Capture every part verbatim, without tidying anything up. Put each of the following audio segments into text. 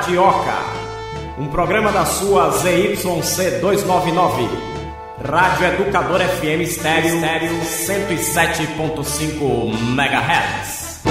Radioca, um programa da sua Z Y C duzentos e noventa e nove, Rádio Educador F M Estéreo, cento e sete ponto cinco megahertz.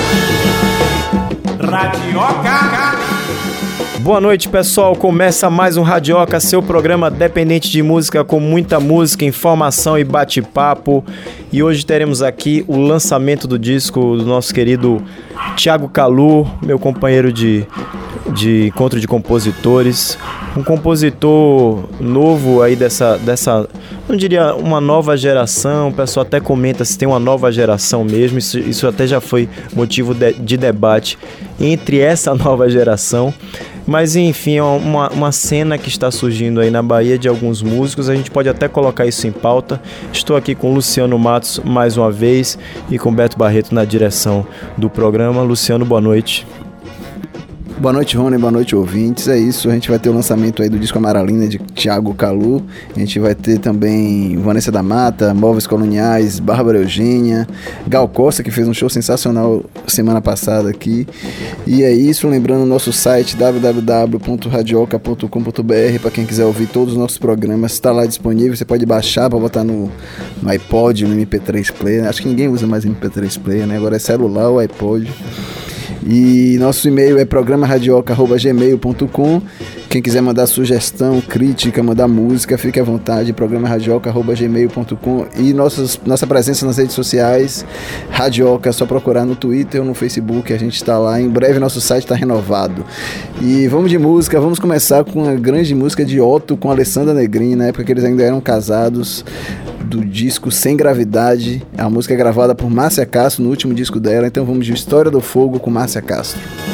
Radioca. Boa noite, pessoal. Começa mais um Radioca, seu programa dependente de música, com muita música, informação e bate-papo. E hoje teremos aqui o lançamento do disco do nosso querido Thiago Kalu, meu companheiro de, de encontro de compositores. Um compositor novo aí dessa, dessa, não diria uma nova geração, o pessoal até comenta se tem uma nova geração mesmo, isso, isso até já foi motivo de, de debate entre essa nova geração. Mas enfim, é uma, uma cena que está surgindo aí na Bahia de alguns músicos, a gente pode até colocar isso em pauta. Estou aqui com Luciano Matos mais uma vez e com Beto Barreto na direção do programa. Luciano, boa noite. Boa noite, Rony, boa noite, ouvintes. É isso, a gente vai ter o lançamento aí do disco Amaralina de Thiago Kalu. A gente vai ter também Vanessa da Mata, Móveis Coloniais, Bárbara Eugênia, Gal Costa, que fez um show sensacional semana passada aqui. E é isso, lembrando o nosso site w w w ponto radioca ponto com ponto b r para quem quiser ouvir todos os nossos programas, está lá disponível, você pode baixar para botar no, no iPod, no M P três Player. Acho que ninguém usa mais M P três Player, né? Agora é celular ou iPod. E nosso e-mail é programa radioca arroba gmail ponto com. Quem quiser mandar sugestão, crítica, mandar música, fique à vontade, programa radioca arroba gmail ponto com. E nossas, nossa presença nas redes sociais, Radioca, é só procurar no Twitter ou no Facebook, a gente está lá. Em breve nosso site está renovado. E vamos de música, vamos começar com a grande música de Otto com Alessandra Negrini, na época que eles ainda eram casados, do disco Sem Gravidade. A música é gravada por Márcia Castro no último disco dela, então vamos de História do Fogo com Márcia Castro.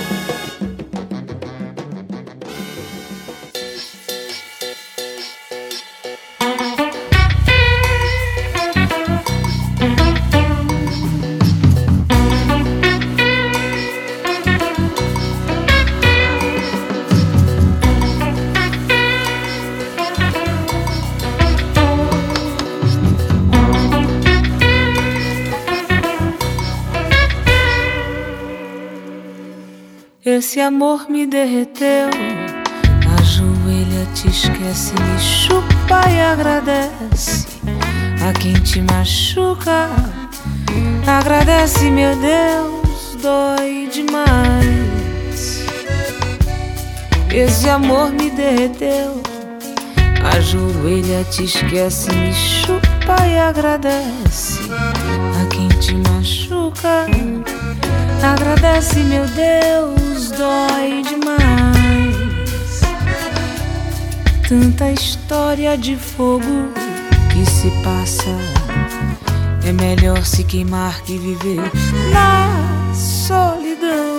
Esse amor me derreteu, ajoelha, te esquece, me chupa e agradece a quem te machuca. Agradece, meu Deus, dói demais. Esse amor me derreteu, ajoelha, te esquece, me chupa e agradece a quem te machuca. Agradece, meu Deus, dói demais. Tanta história de fogo que se passa, é melhor se queimar que viver na solidão.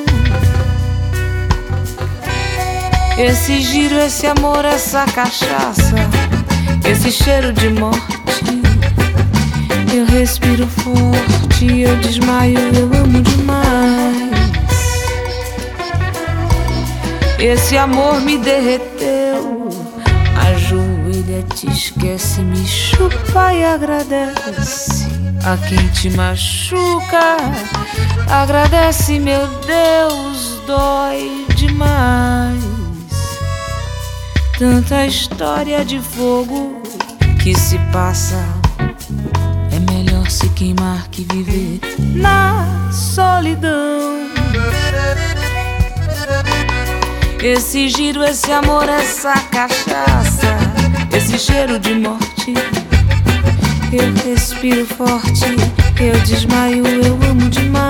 Esse giro, esse amor, essa cachaça, esse cheiro de morte. Eu respiro forte, eu desmaio, eu amo demais. Esse amor me derreteu, ajoelha, te esquece, me chupa e agradece a quem te machuca. Agradece, meu Deus, dói demais. Tanta história de fogo que se passa, é melhor se queimar que viver na solidão. Esse giro, esse amor, essa cachaça, esse cheiro de morte. Eu respiro forte, eu desmaio, eu amo demais.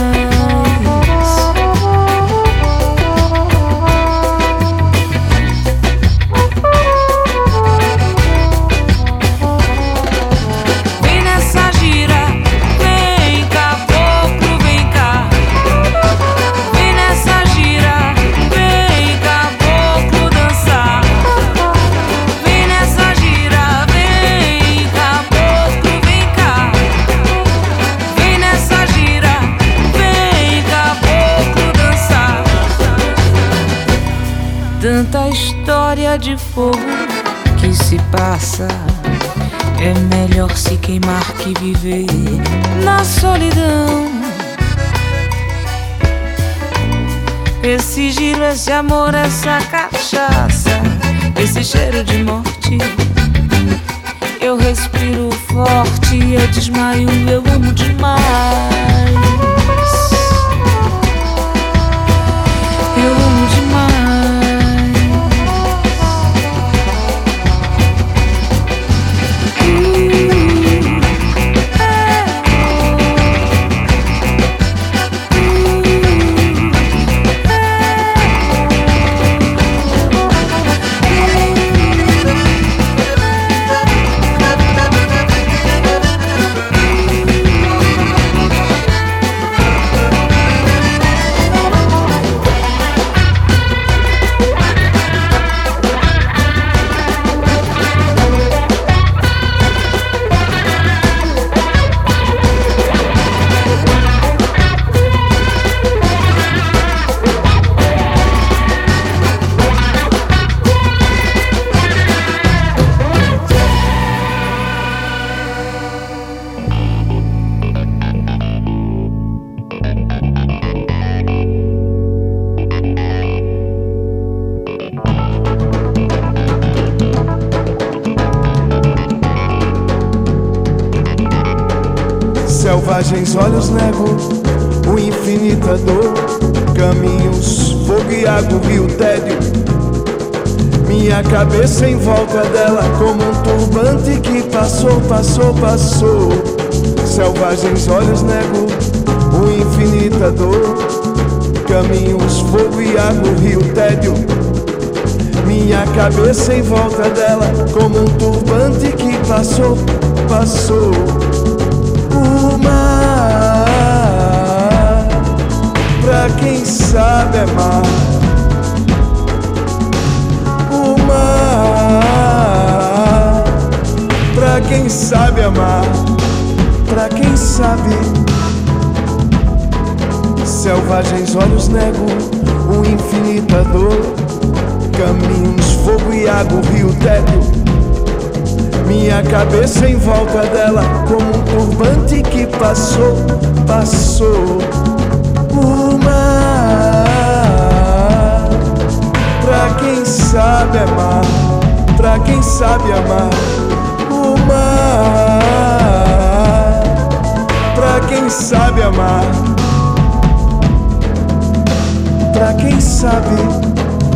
Tanta história de fogo que se passa, é melhor se queimar que viver na solidão. Esse giro, esse amor, essa cachaça, esse cheiro de morte. Eu respiro forte, eu desmaio, eu amo demais. Eu amo demais. Selvagens olhos nego o infinita dor, caminhos, fogo e água, rio, tédio. Minha cabeça em volta dela como um turbante que passou, passou, passou. Selvagens olhos nego o infinita dor, caminhos, fogo e água, rio, tédio. Minha cabeça em volta dela como um turbante que passou, passou. O mar, pra quem sabe é mar. O mar, pra quem sabe amar. Pra quem sabe. Selvagens olhos negam o infinita dor, caminhos, fogo e água, rio, tédio. Minha cabeça em volta dela como um turbante que passou, passou. O mar, pra quem sabe amar, pra quem sabe amar. O mar, pra quem sabe amar, pra quem sabe.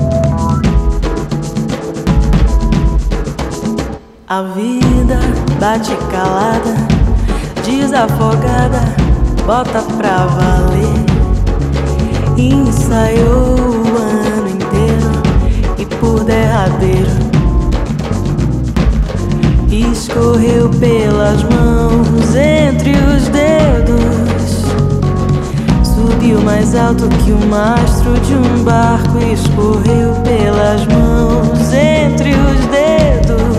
A vida bate calada, desafogada, bota pra valer. Ensaiou o ano inteiro e por derradeiro escorreu pelas mãos, entre os dedos. Subiu mais alto que o mastro de um barco, escorreu pelas mãos, entre os dedos.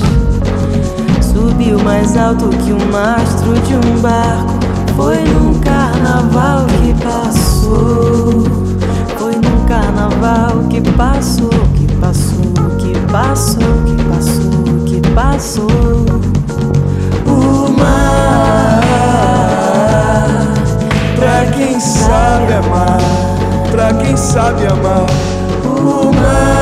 Subiu mais alto que o mastro de um barco. Foi num carnaval que passou. Foi num carnaval que passou, que passou, que passou, que passou, que passou. O mar, pra quem sabe amar, pra quem sabe amar. O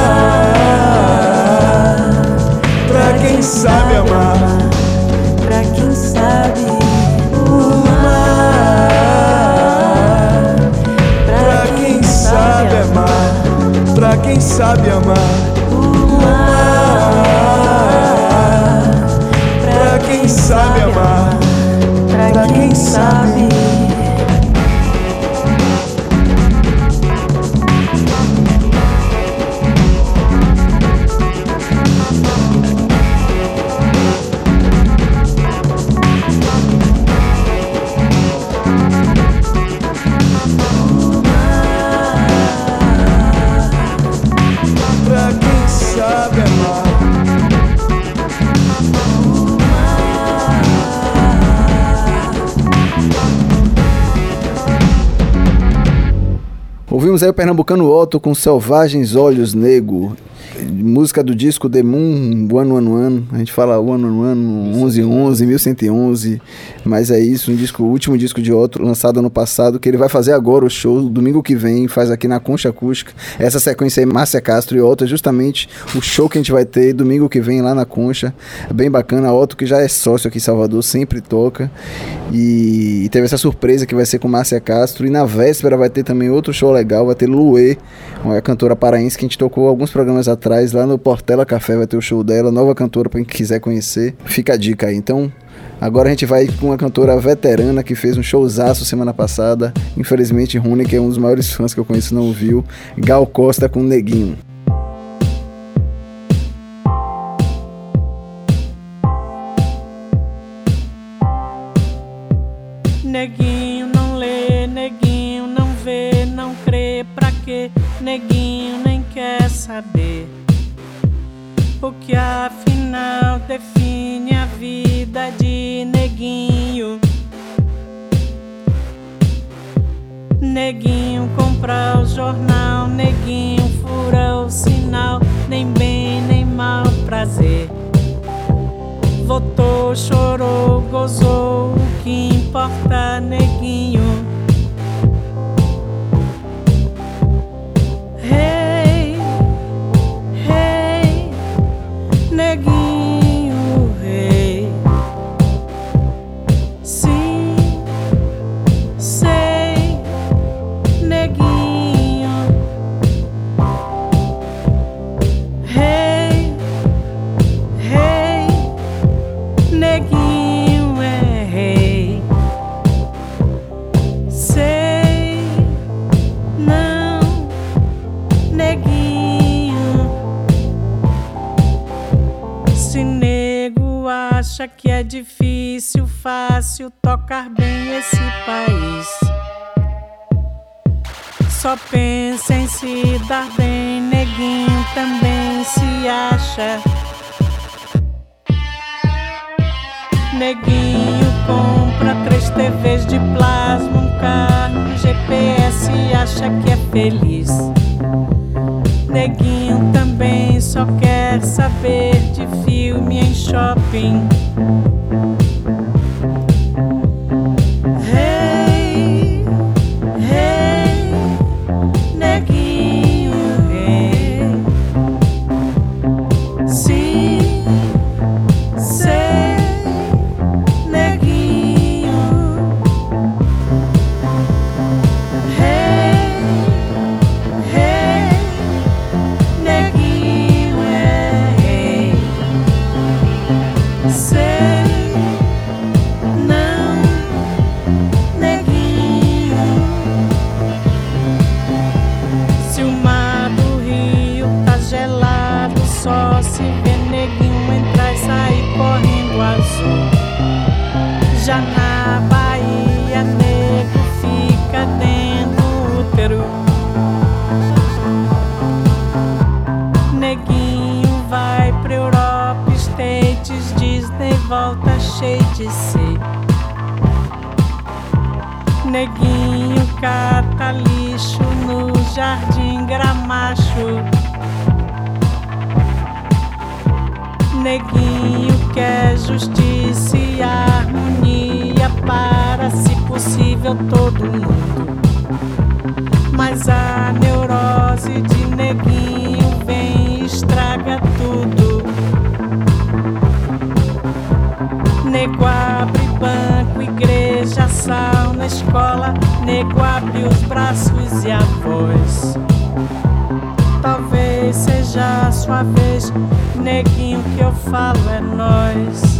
mar, pra quem sabe amar, pra quem sabe. O mar, pra quem sabe amar, pra quem sabe amar. O mar, pra quem sabe amar, pra quem sabe. Ouvimos aí o pernambucano Otto com Selvagens Olhos Nego. música do disco The Moon, One One One, a gente fala One One One, onze onze, mil cento e onze, mas é isso, um disco, o último disco de Otto, lançado ano passado, que ele vai fazer agora o show, domingo que vem, faz aqui na Concha Acústica. Essa sequência aí, Márcia Castro e Otto, é justamente o show que a gente vai ter domingo que vem lá na Concha, é bem bacana. Otto, que já é sócio aqui em Salvador, sempre toca, e, e teve essa surpresa que vai ser com Márcia Castro, e na véspera vai ter também outro show legal, vai ter Luê, uma cantora paraense que a gente tocou alguns programas atrás, lá no Portela Café vai ter o show dela, nova cantora para quem quiser conhecer, fica a dica aí. Então, agora a gente vai com uma cantora veterana que fez um showzaço semana passada, infelizmente Rony, que é um dos maiores fãs que eu conheço, não viu, Gal Costa com Neguinho. Neguinho não lê, neguinho não vê, não crê, pra quê? Neguinho nem quer saber o que afinal define a vida de neguinho. Neguinho compra o jornal, neguinho fura o sinal, nem bem nem mal prazer. Votou, chorou, gozou, o que importa, neguinho. Hey, hey, neguinho, hey. Sim, sei, neguinho. Hey, hey, neguinho é rei. Sei, não, neguinho. Se nego acha que é difícil, fácil tocar bem esse país, só pensa em se dar bem, neguinho também se acha. Neguinho compra três T Vs de plasma, um carro, um G P S e acha que é feliz. Neguinho também só quer saber de filme em shopping. Hey, hey, neguinho, hey. Sim, sei, neguinho. Hey, hey, neguinho é rei. Sei, não, neguinho. Se o mar do rio tá gelado, só se vê neguinho entrar e sair correndo azul. Já na Bahia, nego fica dentro do útero. Neguinho vai pra Europa, States, Disney, volta cheio de si. Neguinho cata lixo no Jardim Gramacho. Neguinho quer justiça e harmonia para, se possível, todo mundo. Mas a neurose de neguinho vem e estraga tudo. Nego abre banco, igreja, sauna, escola. Nego abre os braços e a voz. Talvez seja a sua vez, neguinho, que eu falo é nós.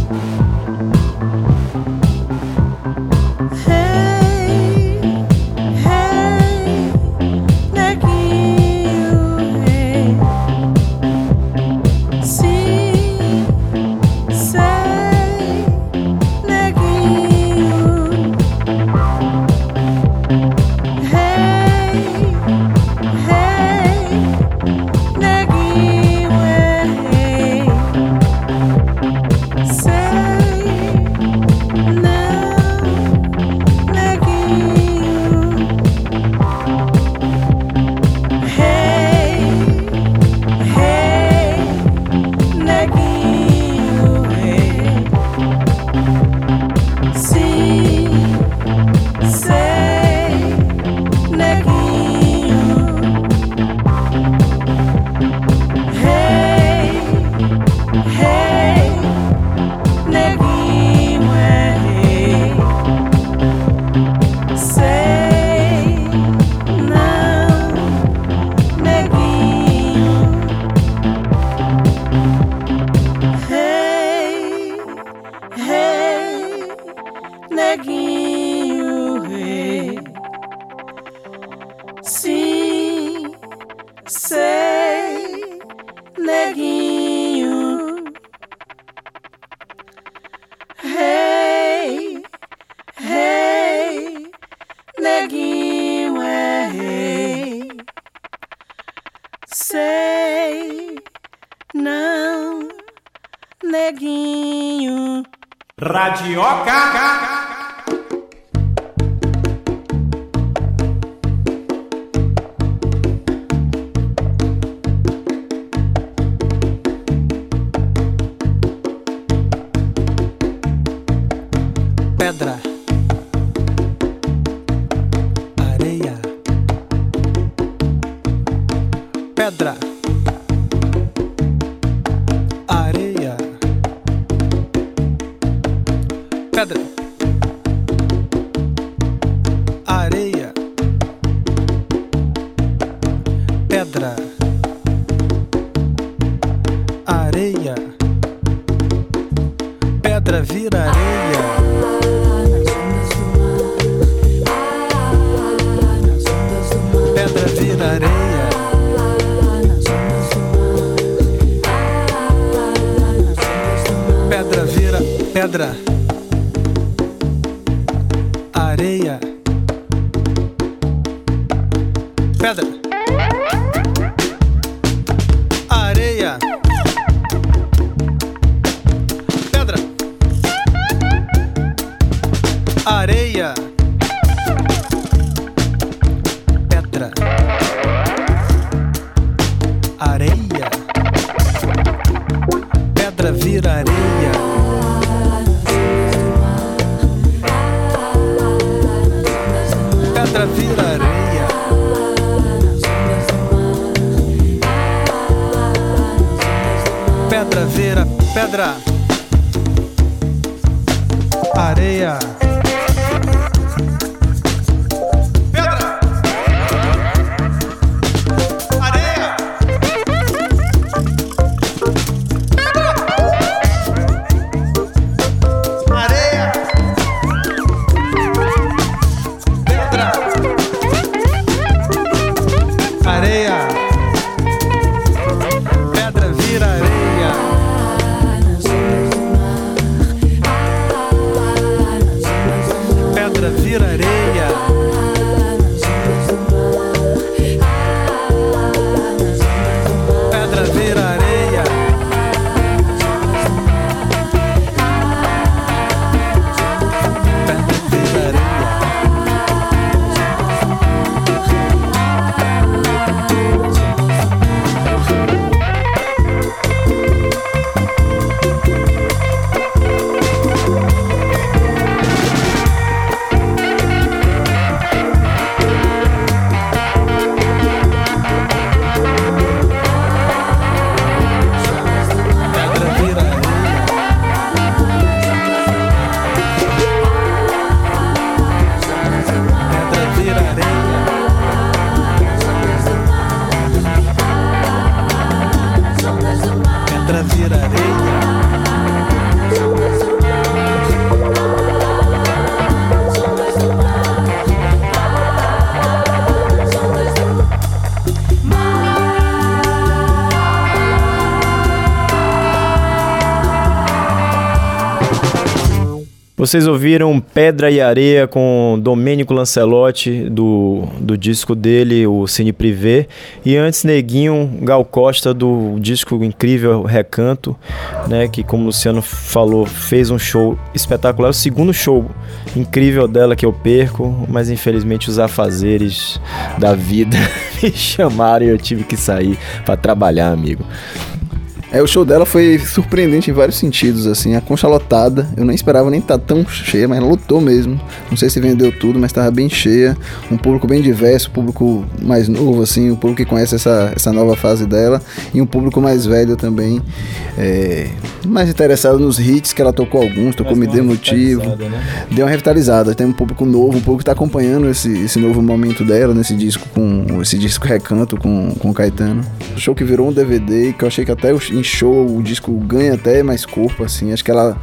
Hey, hey, neguinho, hey. Sim, sei, neguinho. Hey, hey, neguinho é rei. Sei, neguinho, rei. Sim, sei, neguinho. Rei, rei, neguinho é rei. Sei, não, neguinho. Radioca. Pedra, areia, pedra, areia, pedra, areia, pedra, areia, pedra vira areia. Pedra vira areia. Pedra vira pedra. Areia. Pedra. Areia. Pedra. Areia. Pedra. Areia. Pedra vira areia. Pedra vira areia. Pedra vira pedra. Areia. Vocês ouviram Pedra e Areia com Domênico Lancelotti, do, do disco dele, o Cine Privé. E antes, Neguinho, Gal Costa, do disco incrível Recanto, né, que, como o Luciano falou, fez um show espetacular. O segundo show incrível dela que eu perco, mas infelizmente os afazeres da vida me chamaram e eu tive que sair para trabalhar, amigo. É, o show dela foi surpreendente em vários sentidos, assim, a concha lotada, eu nem esperava nem estar tão cheia, mas ela lotou mesmo, não sei se vendeu tudo, mas estava bem cheia, um público bem diverso, um público mais novo, assim, um público que conhece essa, essa nova fase dela, e um público mais velho também, é, mais interessado nos hits, que ela tocou alguns, tocou Me Dê Motivo, né? Deu uma revitalizada, tem um público novo, um público que está acompanhando esse, esse novo momento dela, nesse disco, com esse disco Recanto com, com Caetano, um show que virou um D V D, que eu achei que até o em show o disco ganha até mais corpo, assim, acho que ela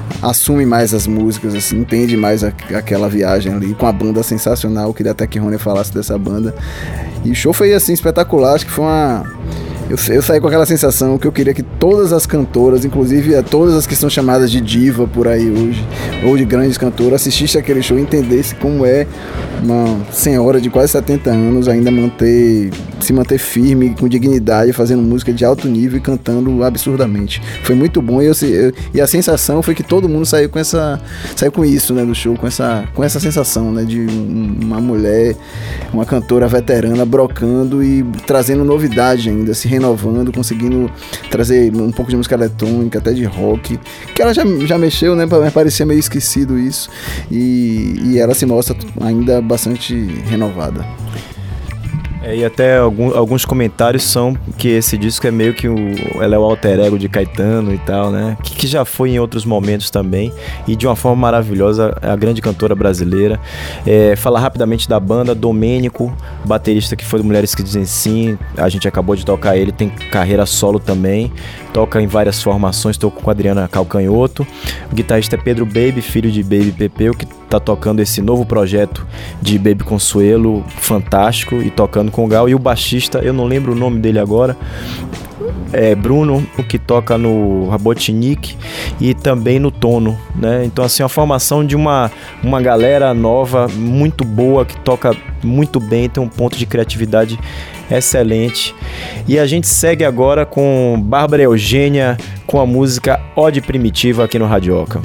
assume mais as músicas, assim, entende mais a, aquela viagem ali, com a banda sensacional. Eu queria até que Rony falasse dessa banda. E o show foi assim, espetacular, acho que foi uma... Eu, eu saí com aquela sensação que eu queria que todas as cantoras, inclusive todas as que são chamadas de diva por aí hoje, ou de grandes cantoras, assistissem aquele show e entendessem como é uma senhora de quase setenta anos ainda manter, se manter firme, com dignidade, fazendo música de alto nível e cantando absurdamente. Foi muito bom e, eu, eu, e a sensação foi que todo mundo saiu com essa, saiu com isso, né, do show, com essa, com essa sensação, né, de uma mulher, uma cantora veterana brocando e trazendo novidade ainda, se renovando, conseguindo trazer um pouco de música eletrônica, até de rock, que ela já, já mexeu, né, me parecia meio esquecido isso, e, e ela se mostra ainda bastante renovada. É, e até algum, alguns comentários são que esse disco é meio que o, ela é o alter ego de Caetano e tal, né? Que, que já foi em outros momentos também e de uma forma maravilhosa, a grande cantora brasileira. É, falar rapidamente da banda, Domênico, baterista que foi do Mulheres que Dizem Sim, a gente acabou de tocar ele, tem carreira solo também, toca em várias formações, tocou com a Adriana Calcanhoto. O guitarrista é Pedro Baby, filho de Baby Pepeu, que tá tocando esse novo projeto de Baby Consuelo, fantástico, e tocando com o Gal. E o baixista, eu não lembro o nome dele agora, é Bruno, que toca no Rabotnik e também no Tono, né? Então, assim, a formação de uma, uma galera nova, muito boa, que toca muito bem, tem um ponto de criatividade excelente. E a gente segue agora com Bárbara Eugênia, com a música Ode Primitiva aqui no Radioca.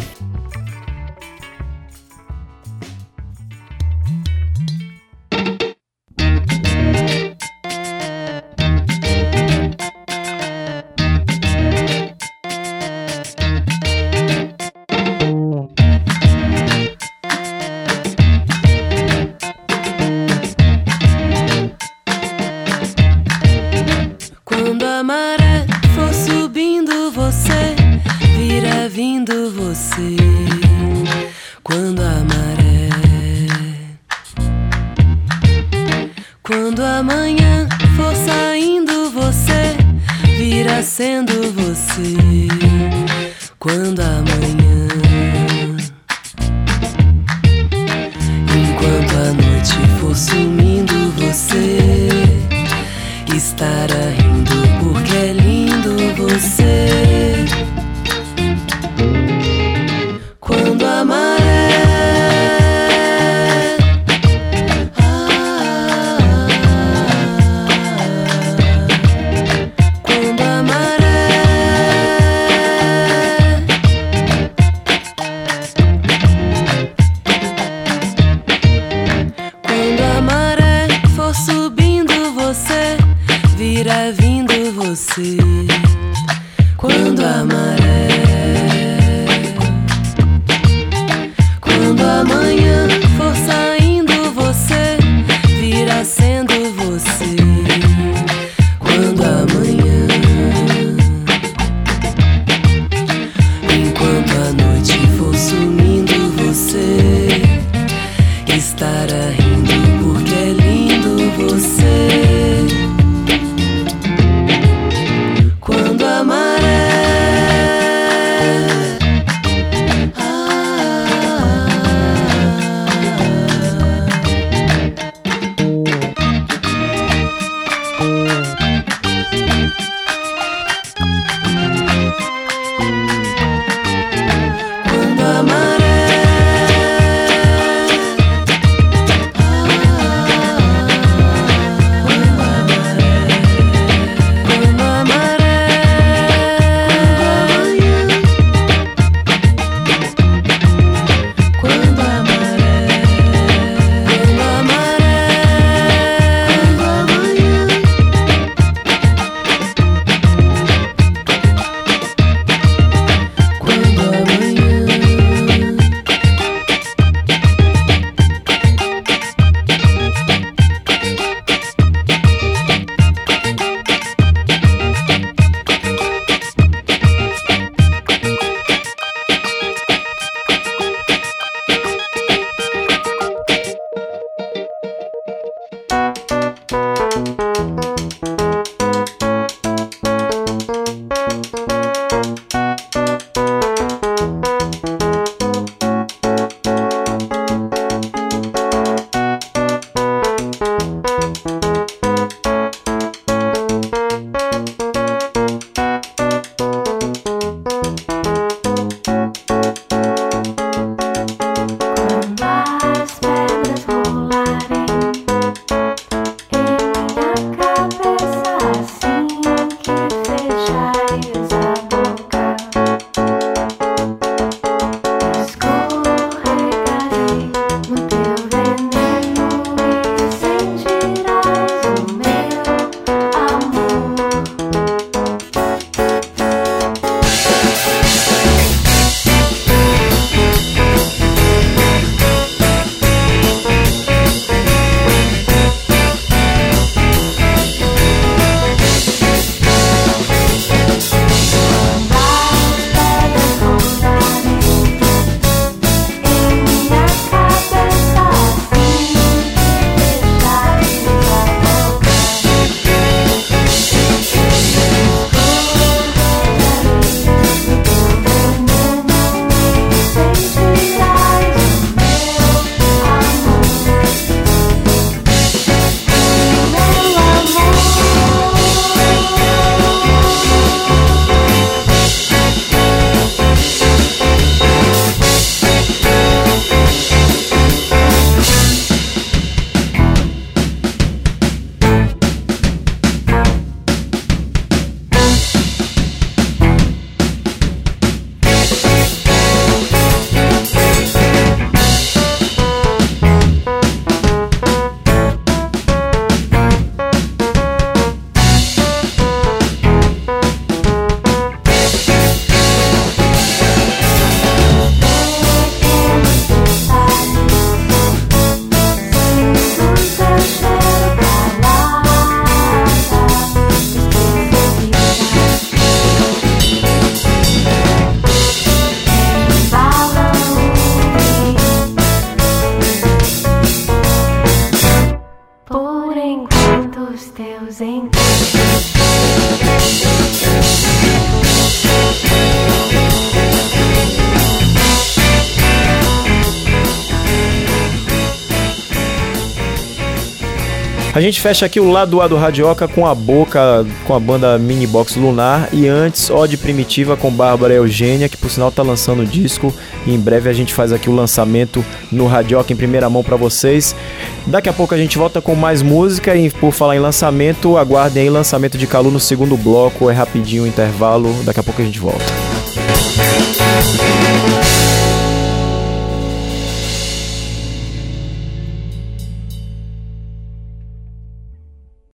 A gente fecha aqui o lado A do Radioca com a Boca, com a banda Mini Box Lunar, e antes Ode Primitiva com Bárbara Eugênia, que por sinal tá lançando o disco, e em breve a gente faz aqui o lançamento no Radioca em primeira mão pra vocês. Daqui a pouco a gente volta com mais música, e por falar em lançamento, aguardem aí o lançamento de Calu no segundo bloco, é rapidinho o intervalo, daqui a pouco a gente volta.